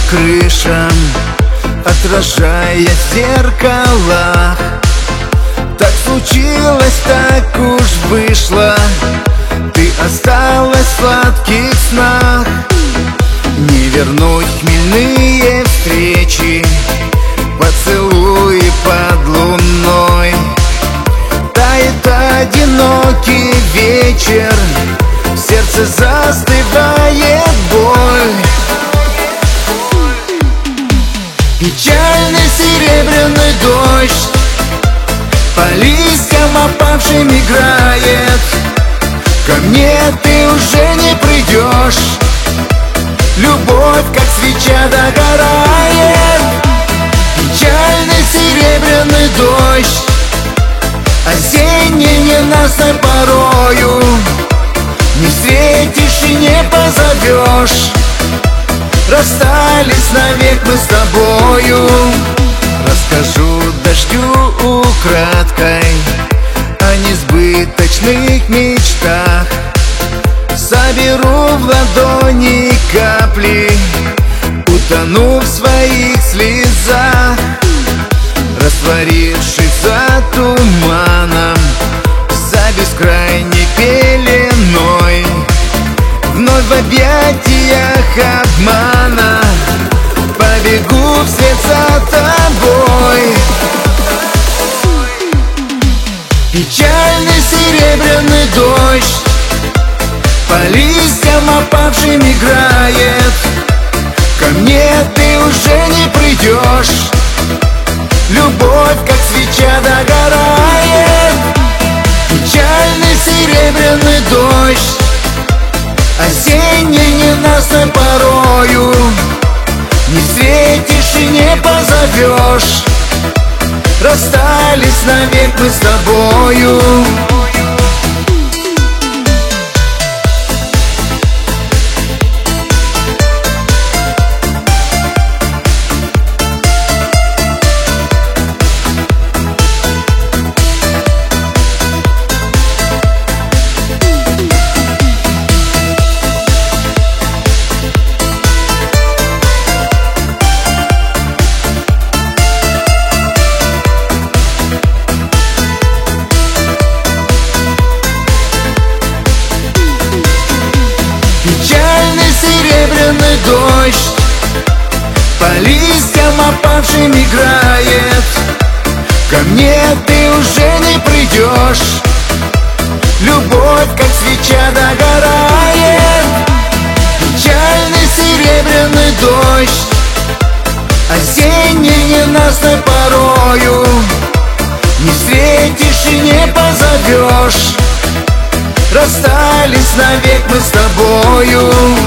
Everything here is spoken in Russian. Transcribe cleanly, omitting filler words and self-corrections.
крышам, отражая в зеркалах. Так случилось, так уж вышло, ты осталась в сладких снах. Не вернуть хмельные встречи, поцелуи под луной. Тает одинокий вечер, в сердце застывает боль. Печальный серебряный дождь по листьям опавшим играет. Ко мне ты уже не придешь, любовь, как свеча, догорает. Печальный серебряный дождь, осенний ненастной порою, не встретишь и не позовешь. Расстались навек мы с тобою. Расскажу дождю украдкой о несбыточных мечтах. Соберу в ладони капли, утону в своих слезах. Растворившись за туманом, за бескрайней пеленой, вновь в объятиях обмана побегу вслед за тобой. Печальный серебряный дождь по листьям опавшим играет. Ко мне ты уже не придешь, любовь, как свеча, догорает. Печальный серебряный дождь, осенний ненастной порою, не встретишь и не позовешь. Расстались навек мы с тобою. Печальный серебряный дождь по листьям опавшим играет. Ко мне ты уже не придешь, любовь, как свеча, догорает. Печальный серебряный дождь, осенний ненастной порою, не встретишь и не позовешь. Расстались навек мы с тобою.